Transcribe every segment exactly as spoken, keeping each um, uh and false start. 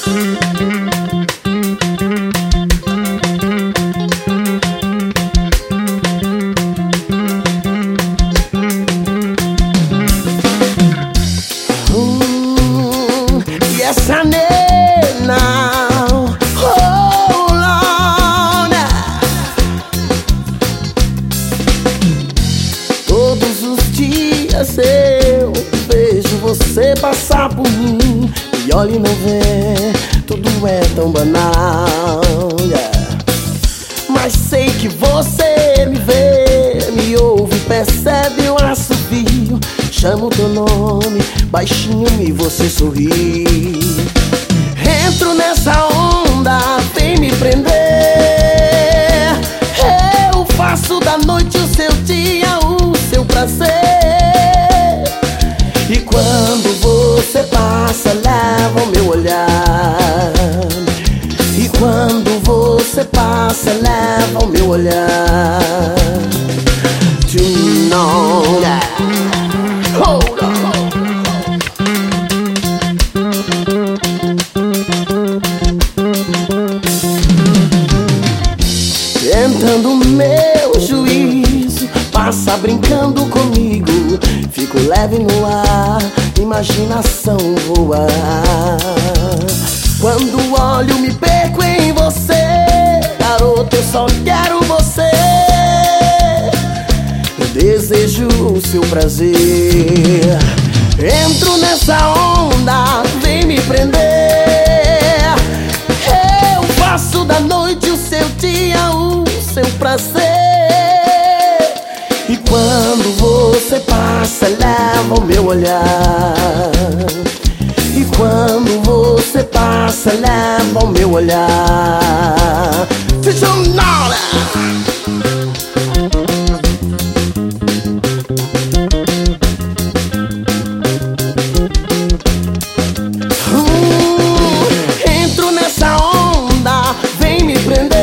Yes, I need now. Hold on. Todos os dias eu vejo você passar por mim e olha e não vê, tudo é tão banal, yeah. Mas sei que você me vê, me ouve, percebe o assovio. Chamo teu nome baixinho e você sorri. Entro nessa onda, vem me prender. Eu faço da noite o seu dia, o seu prazer. E quando você passa, leva o meu olhar. E quando você passa, leva o meu olhar. You know that. Hold on. Tentando meu juízo, passa brincando comigo. Fico leve no ar, imaginação voa. Quando olho me perco em você. Garoto, eu só quero você. Eu desejo o seu prazer. Entro nessa onda, vem me prender. Eu faço da noite o seu dia, o seu prazer. E quando você passa, leva o meu olhar. E quando você passa, leva o meu olhar. Deixa eu nada. Entro nessa onda, vem me prender.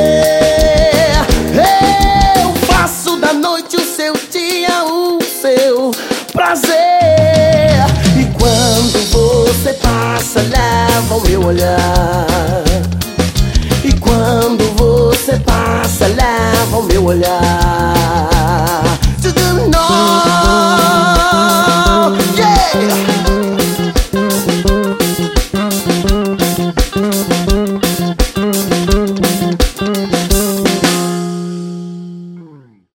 Eu faço da noite o seu dia, o seu prazer. E quando você passa, leva o meu olhar. E quando você passa, leva o meu olhar.